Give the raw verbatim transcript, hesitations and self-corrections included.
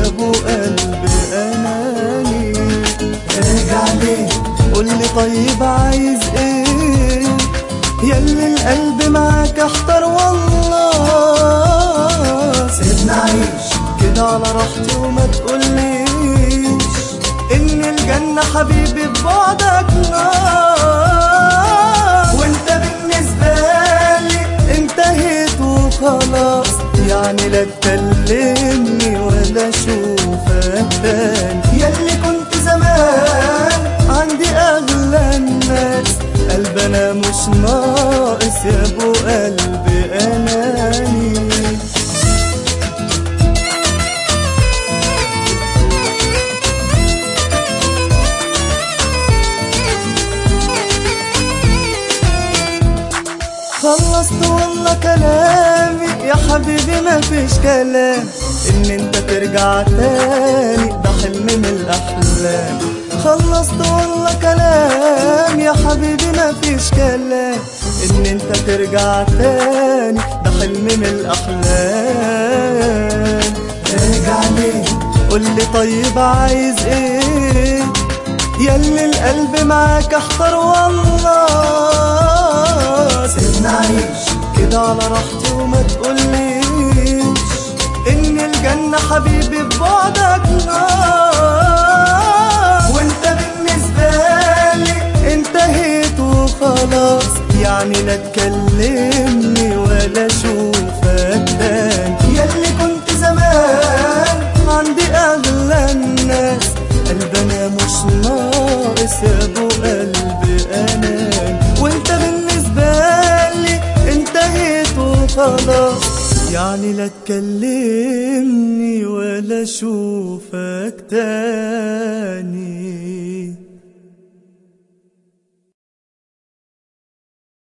ابو قلب اناني. ارجع ليه قولي طيب عايز ايه ياللي القلب معاك احتار والله. سيبنا عيش كده على راحتي وما تقوليش ان الجنة حبيبي ببعدك نار. وانت بالنسبة لي انتهيت وخلاص، يعني لا تكلمني ولا اشوفك تاني. ياللي كنت زمان عندي اغلى الناس، قلب انا مش ناقص يا ابو قلب اناني. خلصت والله كلامي يا حبيبي مفيش كلام، ان انت ترجع تاني ده حلم من الاحلام. خلصت والله كلام يا حبيبي مفيش كلام، ان انت ترجع تاني ده حلم من الاحلام. ارجع ليه قولي طيب عايز ايه ياللي القلب معاك احتار والله. سيبنا عيش كده على راحتي وما تقوليش ان الجنة حبيبي ببعدك نار. وانت بالنسبة لي انتهيت وخلاص، يعني لا تكلمني ولا اشوفك تاني. ياللي كنت زمان عندي اغلى الناس، قلب انا مش ناقص يا ابو قلب اناني. وانت بالنسبة لي انتهيت وخلاص، يعني لا تكلمني ولا اشوفك تاني.